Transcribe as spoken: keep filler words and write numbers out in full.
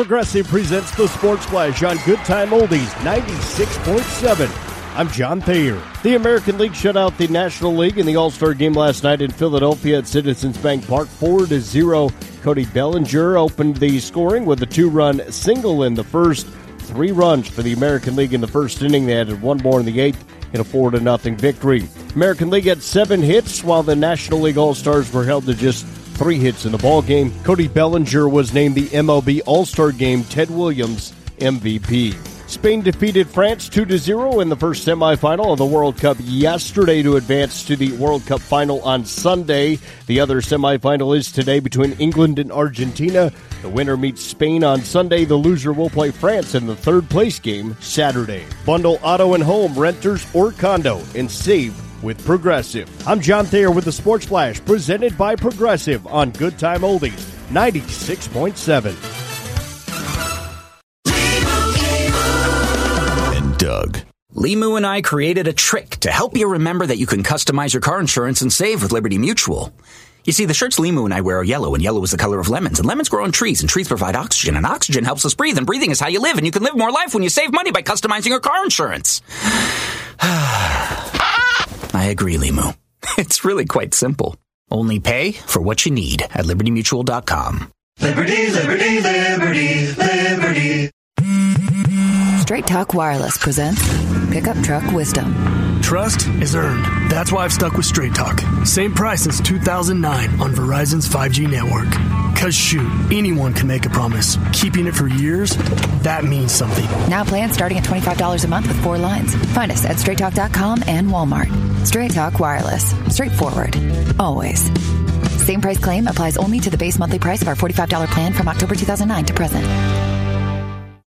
Progressive presents the Sports Flash on Good Time Oldies ninety-six point seven. I'm John Thayer. The American League shut out the National League in the All-Star game last night in Philadelphia at Citizens Bank Park, four to zero. Cody Bellinger opened the scoring with a two-run single in the first. Three runs for the American League in the first inning. They added one more in the eighth in a four to nothing victory. American League had seven hits, while the National League All-Stars were held to just three hits in the ballgame. Cody Bellinger was named the M L B All-Star Game Ted Williams M V P. Spain defeated France two to zero in the first semifinal of the World Cup yesterday to advance to the World Cup final on Sunday. The other semifinal is today between England and Argentina. The winner meets Spain on Sunday. The loser will play France in the third-place game Saturday. Bundle auto and home, renters or condo, and save with Progressive. I'm John Thayer with the Sports Flash, presented by Progressive on Good Time Oldies ninety-six point seven. Doug. Limu and I created a trick to help you remember that you can customize your car insurance and save with Liberty Mutual. You see, the shirts Limu and I wear are yellow, and yellow is the color of lemons, and lemons grow on trees, and trees provide oxygen, and oxygen helps us breathe, and breathing is how you live, and you can live more life when you save money by customizing your car insurance. I agree, Limu. It's really quite simple. Only pay for what you need at liberty mutual dot com. Liberty, liberty, liberty, liberty. Straight Talk Wireless presents Pickup Truck Wisdom. Trust is earned. That's why I've stuck with Straight Talk. Same price since two thousand nine on Verizon's five G network. Cause shoot, anyone can make a promise. Keeping it for years, that means something. Now plans starting at twenty-five dollars a month with four lines. Find us at straight talk dot com and Walmart. Straight Talk Wireless. Straightforward. Always. Same price claim applies only to the base monthly price of our forty-five dollars plan from October two thousand nine to present.